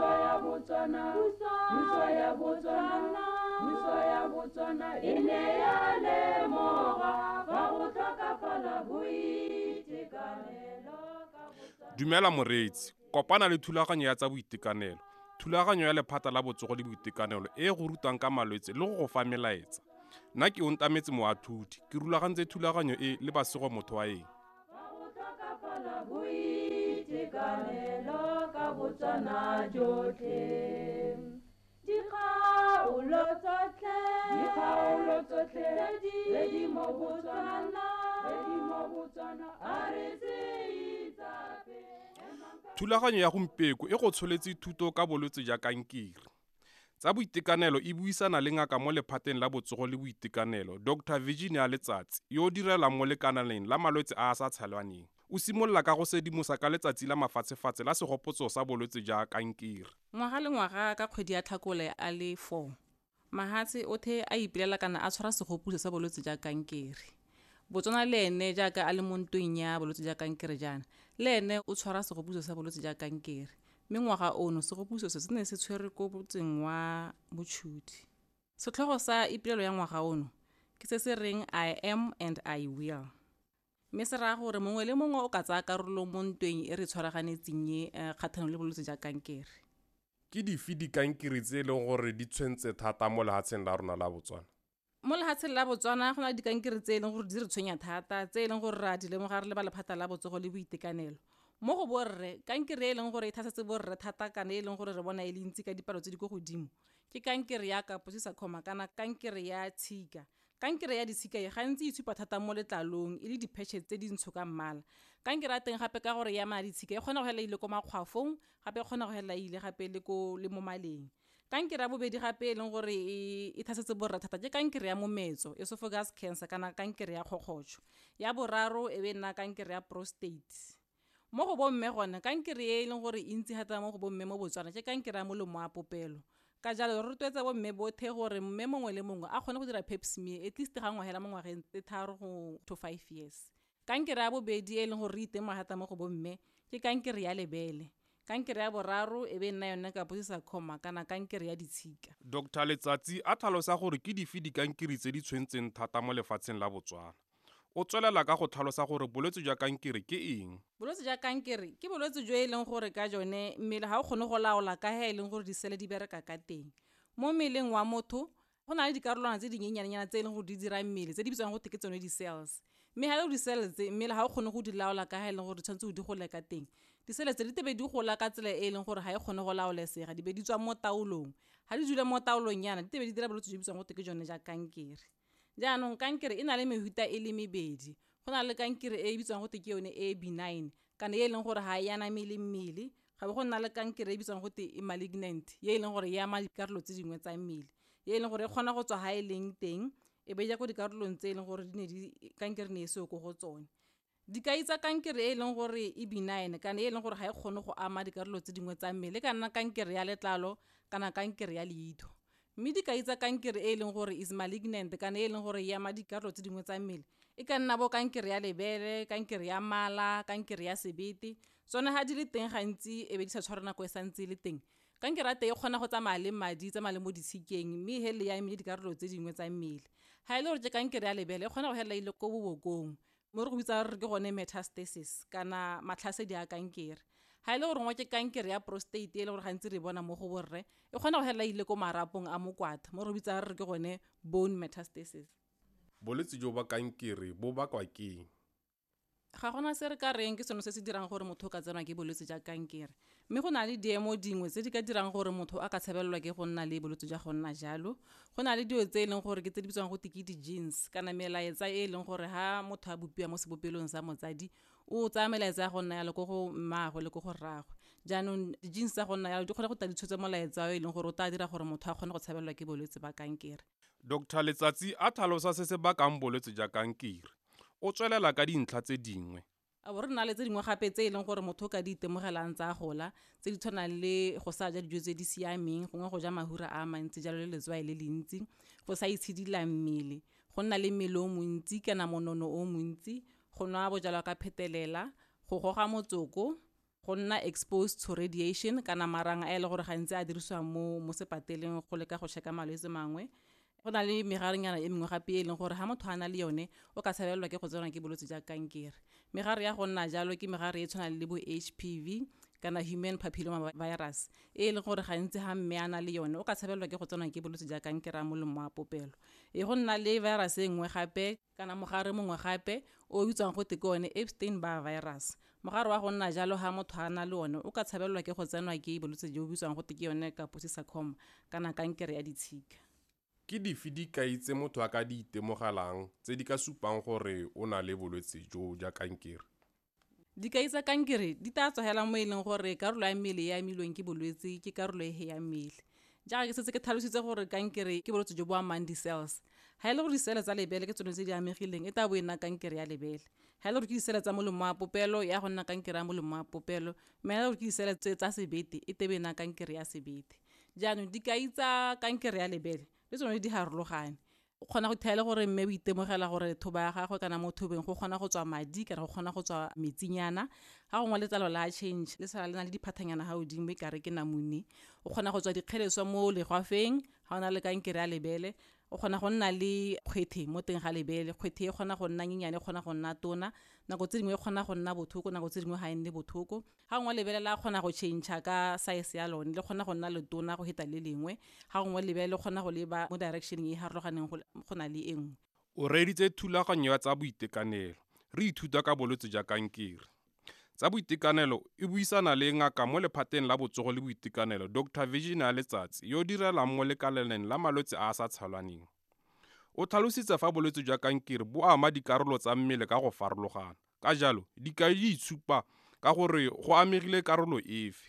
Dumela moreetsi, kopana le thulaganyo ya tsa boitekanelo. Thulaganyo ya lephata la botsogo le boitekanelo e go rutang ka malwetse le go go fa melaetsa. Nna ke Ontametse Moathudi, ke rulagantse thulaganyo e le Basego motho wa eng. Thulaganyo ya gompieno e go tsholetse thuto ka bolwetse ja kankere. Tsa boitekanelo e buisana le ngaka mo lephateng la botsogo le boitekanelo, Dr. Virginia Letsatsi, yo o direlang mo lekanaleng la malwetse a a sa tshelwaneng. O simolola ka go sedimosa ka letsatsi la mafatshefatse la segopotso sa bolwetse ja kankere. Ngwaga le ngwaga ka kgwedi ya Tlhakole a le 4, mahatshe othe a ipelela kana a tshwara segopotso sa bolwetse ja kankere. Botswana le ene jaaka a le mo ntweng ya bolwetse ja kankere jaana, le ene o tshwara segopotso sa bolwetse ja kankere. Mme ngwaga ono segopotso se ne se tshwere ko botseng wa Motšhudi. Setlhogo sa ipilelo ya ngwaga ono ke se se reng I am and I will. Mme se raya gore mongwe le mongwe o ka tsaya karolo mo ntweng e re tshwaraganetseng ye kgatlhanong le bolwetse ja kankere. Ke dife dikankere tse e leng gore di tshwentse thata mo lehatsheng la rona la Botswana? Mo lehatsheng la Botswana go na le dikankere tse e leng gore di re tshwenya thata, tse e leng gore ra di lemoga re le ba lephata la botsogo le boitekanelo. Mo go borre, kankere e leng gore e thasetse borre thata kana e leng gore re bona e le ntsi ka dipalo tse di go godimo, ke kankere ya Kaposi-Sarcoma kana kankere ya tshika. Kankere ya ditshika e gantsi e tshupa thata mo letlalong e le diphetšhe tse di ntsho ka mmala. Kankere ya teng gape ka gore ya madi tshika e kgona go hela ile ko makgwafong, gape e kgona go hela ile gape le mo maleng. Kankere ya bobedi gape e leng gore e thasetse borre thata ke kankere ya mometso, esophagus cancer kana kankere ya kgokgotsho. Ya boraro e be nna kankere ya prostate. Mo go bomme gone kankere e leng gore e ntsi thata mo go bomme mo Botswana ke kankere ya molomo wa popelo. Ka jalo re rotloetsa bomme bothe gore mme mongwe le mongwe a kgone go dira pap smear at least ga ngwahela mo ngwageng tse 3 go to 5 years. Kankere ya bobedi e leng gore re itemoga thata mo go bomme ke kankere ya lebele. Kankere ya boraro e be nna yone Kaposi-Sarcoma kana kankere ya ditshika. Dr. Letsatsi a tlhalosa gore ke dife dikankere tse di tshwentseng thata mo lefatsheng la Botswana. O tswelela ka go tlhalosa gore bolwetse jwa kankere ke eng? Bolwetse jwa kankere ke bolwetse jo e leng gore ka jone mmele ga o kgone go laola ka he e leng gore disele di bereka ka teng. Mo mmeleng wa motho go na le dikarolwana tse dinyenyanyana tse e leng gore di dira mmele tse di bitswang go ke tsone di-cells. Mme ga di-cells tse mmele ga o kgone go di laola ka he e leng gore di tshwanetse go di gole ka teng. Disele tse di tebe di gola ka tsela e leng gore ga e kgone go laolesega, di be di tswa mo taolong. Ga di dula mo taolong yana di tebe di dira bolwetse jo bitswang go ke jone ja kankere. Jaanong kankere e na le mehuta e le mebedi. Go na le kankere e bitswang go ke yone e benign kana e leng gore ga e anamele mmele, ga be go nna le kankere e bitswang go e malignant ye e leng gore e ama dikarolo tse dingwe tsa mmele, ye e leng gore e kgona go tswa ga e leng teng e be ja go dikarolong tse e leng gore kankere ne e se ko go tsone. Dikai tsa kankere e leng gore e benign kana e leng gore ga e kgone go ama dikarolo tse dingwe tsa mmele ka nna kankere ya letlalo kana kankere ya leito. Mme dikai tsa kankere e leng gore is malignant kana e leng gore e ama dikarolo tse dingwe tsa mmele e ka nna bo kankere ya lebele, kankere ya mala, kankere ya sebete. Tsone ha di le teng gantsi e be di sa tshwara nako e santse le teng. Kankere ya teng e kgona go tsamaya le madi, tsamaya le mo ditshikeng mme he le ya eme dikarolo tse dingwe tsa mmele. Ha e le gore ke kankere ya lebele e kgona go hela ile ko bobokong mo re go bitsa re ke gone metastasis kana matlhasedi a kankere. Ha e le gore ngwa ke kankere ya prostate e le gore gantsi re bona mo go borre e kgona go hela ile ko marapong a mokwata mo re bitsa re ke gone bone metastasis. Bolwetse jo ba kankere bo bakwa keng? Ga gona se re ka reng ke seno se se dirang gore motho ka tsenwa ke bolwetse ja kankere, mme go na le diemo dingwe tse di ka dirang gore motho a ka tshabelelwa ke go nna le bolwetse ja go nna jalo. Go na le dio tse e leng gore ke tse di bitswang go ke di-genes kana melaetsa e leng gore ha motho a bopiwa mo sebopelong sa motsadi o tsaya melaetsa ya go nna yalo ko go mmaagwe le ko go rraagwe. Jaanong di-genes tsa go nna yalo di kgona go tla di tshotse molaetsa o e leng gore o tla dira gore motho a kgone go tshabelelwa ke bolwetse ba kankere. Dr. Letsatsi a tlhalosa se se bakang bolwetse ja kankere. O tswelela ka dintlha tse dingwe. A bo re na le tse dingwe gape tse e leng gore motho o ka di itemogelang tsa gola tse di tshwanang le go sa ja dijo tse di siameng, gongwe go ja mahura a mantsi jalo le letswai le lentsi, go sa itshidila mmele, go nna le mmele o montsi kana monono o montsi, go nwa bojalwa ka phetelela, go goga motsoko, go nna exposed to radiation kana marang a e le gore gantsi a dirisiwa mo sepateleng go leka go check-a malwetse mangwe. Go na le megarenyana e mengwe gape e leng gore ga motho a na le yone o ka tshabelelwa ke go tsenwa ke bolwetse jwa kankere. Megare ya go nna jalo ke megare e tshwanang le bo HPV kana human papilloma virus e leng gore gantsi ga mme a na le yone o ka tshabelelwa ke go tsenwa ke bolwetse jwa kankere a molomo wa popelo. Go nna le virus e nngwe gape kana mogare mongwe gape o bitswang go teke one Epstein-Barr virus. Mogare wa go nna jalo ga motho a na le one o ka tshabelelwa ke go tsenwa ke bolwetse jo bitswang go teke yone Kaposi sarcoma kana kankere ya ditshika. Ke dife dikai tse motho a ka di itemogelang tse di ka supang gore o na le bolwetse jo jwa kankere? Dikai tsa kankere di tla tsogela mo e leng gore karolo ya mmele ya amilweng ke bolwetse ke karolo e ya mmele. Jaaka ke setse ke tlhalositse gore kankere ke bolwetse jo bo amang di-cells. Ga e le gore di-cell tsa lebele ke tsone tse di amegileng e tla bo e nna kankere ya lebele. Ga e le gore ke di-cell tsa molomo wa popelo ya go nna kankere ya molomo wa popelo, mme ga e le gore ke di-cell tsa sebete e tebe e nna kankere ya sebete. Jaanong dikai tsa kankere ya lebele le tsone di harologane. O kgona go theela gore mme o itemogela gore thoba ya gagwe kana mo thobeng go kgona go tswa madi kana go kgona go tswa metsinyana. Ga gongwe letlalo la change le sala le na le diphathanyana ga godimo e kare ke namune. O kgona go tswa dikgeleswa mo legwafeng ga o na le kankere ya lebele. O kgona go nna le kgwethe mo teng ga lebele. Kgwethe e kgona go nna nyenyane, e kgona go nna tona. Nako tse dingwe e kgona go nna bothoko, nako tse dingwe ga e nne bothoko. Ga gongwe lebele la kgona go change ka size ya lone, le kgona go nna letona go heta le lengwe. Ga gongwe lebele le kgona go leba mo direction e harologaneng go na le e nngwe. O reeditse thulaganyo ya tsa boitekanelo. Re ithuta ka bolwetse jwa kankere. Tsa boitekanelo e buisana le ngaka mo lephateng la botsogo le boitekanelo Dr. Virginia Letsatsi yo direlang mo lekaleng la malwetse a a sa tshalaneng. O tlhalositse fa bolwetse jwa kankere bo ama dikarolo tsa mmele ka go farologana. Ka jalo, dikai di itshupa ka gore go amegile karolo efe.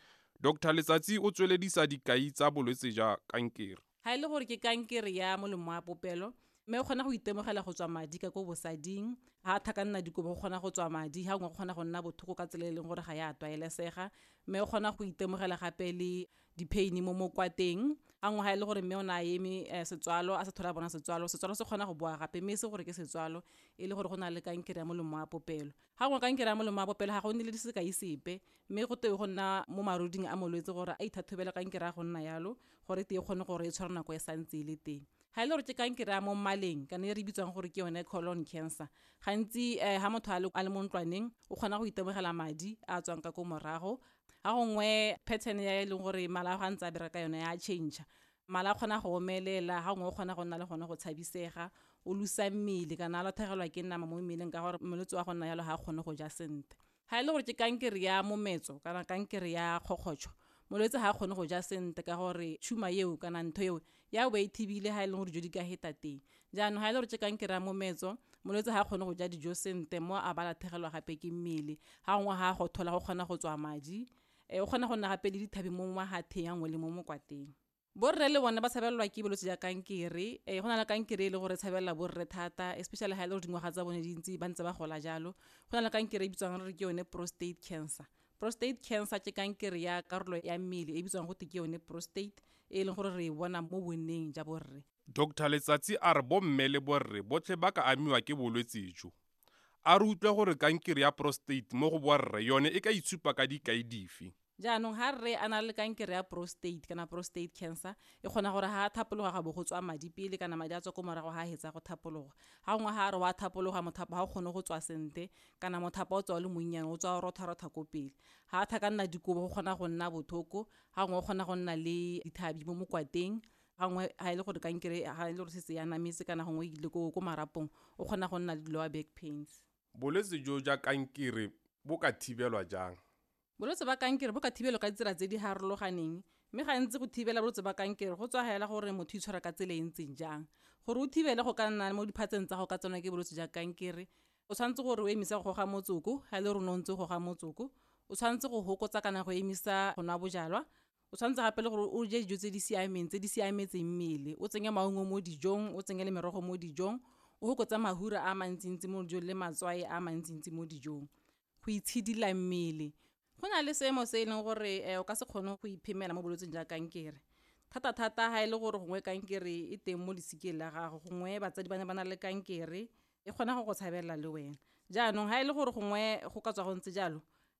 Dr. Letsatsi o tsweledisa dikai tsa bolwetse jwa kankere. Ga e le gore ke kankere ya molomo wa popelo, mme o kgona go itemogela go tswa madi ka ko bosading. Ga thaka nna dikobo go kgona go tswa madi, ga ngwe go kgona go nna bothoko ka tsela e leng gore ga ya tlwaelesega. Mme o kgona go itemogela gape le di-pain mo mokwateng. Ga ngwe ga e le gore mme o na eme setswalo a se thola bona setswalo se kgona go boa gape, mme se gore ke setswalo e le gore go na le kankere ya molomo wa popelo. Ga ngwe kankere ya molomo wa popelo ga go nne le sekai sepe, mme go tebe go nna mo maruding a molwetse gore a ithathobela kankere ya go nna yalo gore te e kgone gore e tshware nako e santse e le teng. Ga e le gore ke kankere ya mo mmaleng kana e re bitswang gore ke yone colon cancer, gantsi ga motho a le mo ntlwaneng o kgona go itemogela madi a tswang ka ko morago. Ga gongwe pattern ya e leng gore mala a ntse a bereka yone ya change, mala a kgona go omelela, ga gongwe o kgona go nna le gone go tshabisega, o lusa mmele kana a latlhegelwa ke nama mo mmeleng ka gore molwetse wa go nna yalo ga a kgone go ja sentle. Ga e le gore ke kankere ya mometso kana kankere ya kgokgotsho, molwetse ga a kgone go ja sentle ka gore tšhuma eo kana ntho eo ya bo e thibile ga e leng gore dijo di ka heta teng. Jaanong ga e le gore ke kankere ya mometso, molwetse ga a kgone go ja dijo sentle mo a ba latlhegelwa gape ke mmele. Ga gongwe ga a go thola go kgona go tswa madi, o kgona go nna gape le dithabi mo mahatheng a ngwe le mo mokwateng. Borre le bone ba tshabelelwa ke bolwetse jwa kankere. Go na le kankere e le gore tshabelela borre thata, especially ga e le gore dingwaga tsa bone di ntse ba ntse ba gola jalo. Go na le kankere e bitswang re ke yone prostate cancer. Prostate cancer ke kankere ya karolo ya mmele e bitswang go te ke yone prostate e leng gore re e bona mo bonneng ja borre. Dr. Letsatsi a re bomme le borre botlhe ba ka amiwa ke bolwetse jo. A re utlwe gore kankere ya prostate mo go borre yone e ka itshupa ka dikai dife. Jaanong ga re a na le kankere ya prostate kana prostate cancer, e kgona gore ga a thapologa ga bo go tswa madi pele kana madi a tswa ko morago ga a hetsa go thapologa. Ga ngwe ga re wa thapologa mothapo ga o kgone go tswa sente kana mothapo o tswa le monnyane o tswa rotha ko pele. Ga a thaka nna dikobo go kgona go nna bothoko, ga ngwe o kgona go nna le dithabi mo mokwateng. Ga ngwe ga e le gore kankere ga e le gore se ya nametse kana gongwe ile ko marapong o kgona go nna le lower back pains. Bolwetse jo jwa kankere bo ka thibelwa jang? Bolwetse ba kankere bo ka thibelwa ka ditsela tse di harologaneng, mme gantsi go thibela bolwetse ba kankere go tswa hela gore motho itshwara ka tsela e ntseng jang. Gore o thibele go ka nna mo diphatseng tsa go ka tsena ke bolwetse jwa kankere, o tshwanetse gore o emisa go goga motsoko. Ga e le gore no ntse go goga motsoko, o tshwanetse go hokotsa kana go emisa go nwa bojalwa. O tshwanetse gape le gore o je dijo tse di siameng tse di siametseng mmele, o tsenye maungo mo dijong, o tsenye le merogo mo dijong, o hokotsa mahura a mantsintsi mo dijong le matswai a mantsintsi mo dijong. Go itshidila mmele. Go na le seemo se e leng gore o ka se kgone go iphemela mo bolwetseng jwa kankere. Thata-thata ga e le gore gongwe kankere e teng mo lesikeng la gago, gongwe batsadi ba ne ba na le kankere, e kgona go go tshabelela le wena. Jaanong ga e le gore gongwe go ka tswa go ntse jalo,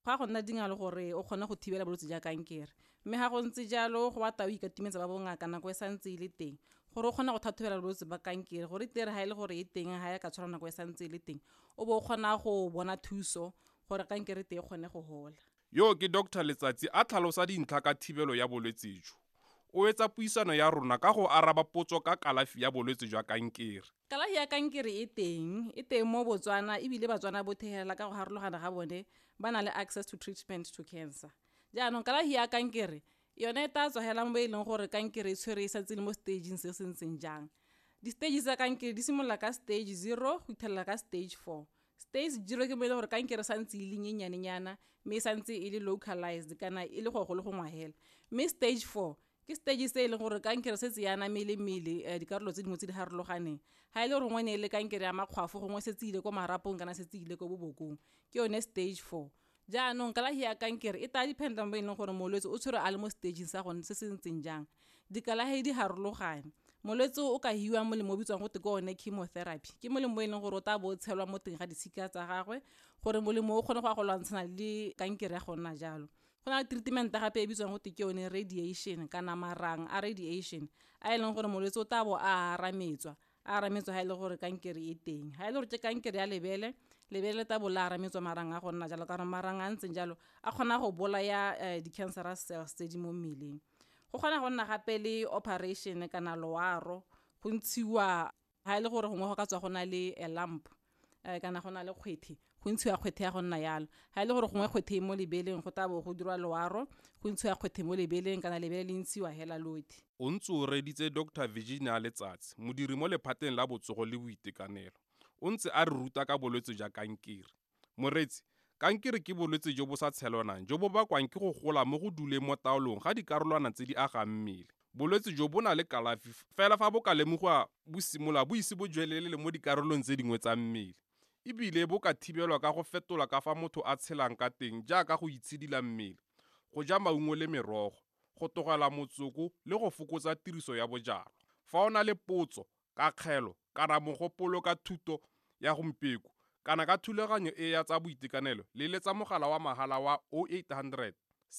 ga go nna dingalo gore o kgone go thibela bolwetse ja kankere mme ga go ntse jalo go batla o ikatimetsa ba bongaka nako e santse e le teng gore o kgona go thathobela bolwetse ba kankere gore tere ga e le gore e teng ga ya ka tshwara nako e santse e le teng o bo o kgona go bona thuso gore kankere te e kgone go hola. Yo ke Dr. Letsatsi a tlhalosa dintlha ka thibelo ya bolwetse jo. O etsa puisano ya rona ka go araba potso ka kalafi ya bolwetse jwa kankere. Kalafi ya kankere e teng mo Botswana ebile Batswana bothegela ka go harologana ga bone ba na le access to treatment to cancer. Jaanong kalafi ya kankere yone e tla tswagela mo e leng gore kankere e tshwere e santse le mo stageng se se ntseng jang. Di-stage tsa kankere di simolola ka stage 0 go fitlhelela ka stage 4. Stage 0 ke mo e leng gore kankere santse e le nyenyanenyana mme santse e le localized kana e le go le go ngwahela. Mme stage 4 ke stage se e leng gore kankere se tse yana mmele dikarolo tse dingwe tse di harologaneng ga e le gore ngwane e le kankere ya makgwafo gongwe se tse ile ko marapong kana se tse ile ko bobokong ke yone stage 4. Jaanong kalafi ya kankere e tla dependa mo e leng gore molwetse o tshwere a le mo stageng sa gone se se ntseng jang. Dikalafi di harologane. Molwetse o ka hiwa molemo o bitswang go te ko one chemotherapy ke molemo e leng gore o tla bo tshelwa mo teng ga disika tsa gagwe gore molemo o kgone go lwantshana le kankere ya go nna jalo. Go na le treatment gape e bitswang go te ke yone radiation kana marang a radiation a e leng gore molwetse o tla bo a arametswa ga e le gore kankere e teng. Ga e le gore ke kankere ya lebele ta bo la arametswa marang a go nna jalo ka gore marang a ntseng jalo a kgona go bolaya di-cancerous cells tse di mo mmeleng. Go kgona go nna gape le operation kana loaro go ntshiwa ga e le gore gongwe go ka tswa go na le a lump kana go na le kgwethe go ntshiwa kgwethe ya go nna yalo. Ga e le gore gongwe kgwethe mo lebeleng go tla bo go dirwa loaro go ntshiwa kgwethe mo lebeleng kana lebele le ntshiwa hela lotlhe. O ntse o reditse Dr. Virginia Letsatsi, modiri mo lephateng la botsogo le boitekanelo. O ntse a re ruta ka bolwetse jwa kankere. Moretsi, kankere ke bolwetse jo bo sa tshelwanang jo bo bakwang ke go gola mo go duleng mo taolong ga dikarolwana tse di agang mmele. Bolwetse jo bo na le kalafi fela fa bo ka lemogwa bo simola bo ise bo jwelele mo dikarolong tse dingwe tsa mmele. Ebile bo ka thibelwa ka go fetola ka fa motho a tshelang ka teng jaaka go itshidila mmele, go ja maungo le merogo, go togela motsoko le go fokotsa tiriso ya bojalwa. Fa o na le potso ka kgelo kana mogopolo ka thuto ya gompieko kana ka thulaganyo e ya tsa boitekanelo le letsa mogala wa mahala wa 0800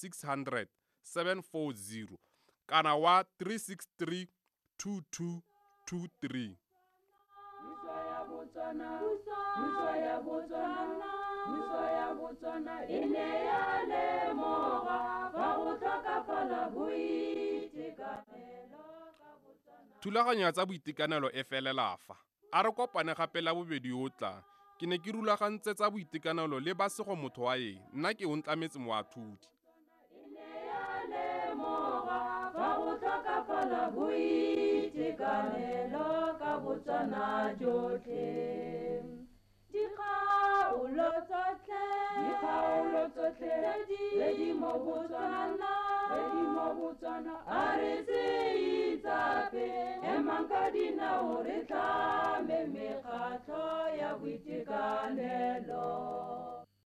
600 740 kana wa 363 2223. Thulaganyo ya tsa boitekanelo e felela fa. A re kopane gape la bobedi o tlang. Ke ne ke rulagantse tsa boitekanelo le ba sego motho wa eng. Nna ke o ntlametse moatlhodi. Dikgaolo tsotlhe tse di mo Botswana a re se itsape emang ka dinao re tlame mekgatlho ya boitekanelo.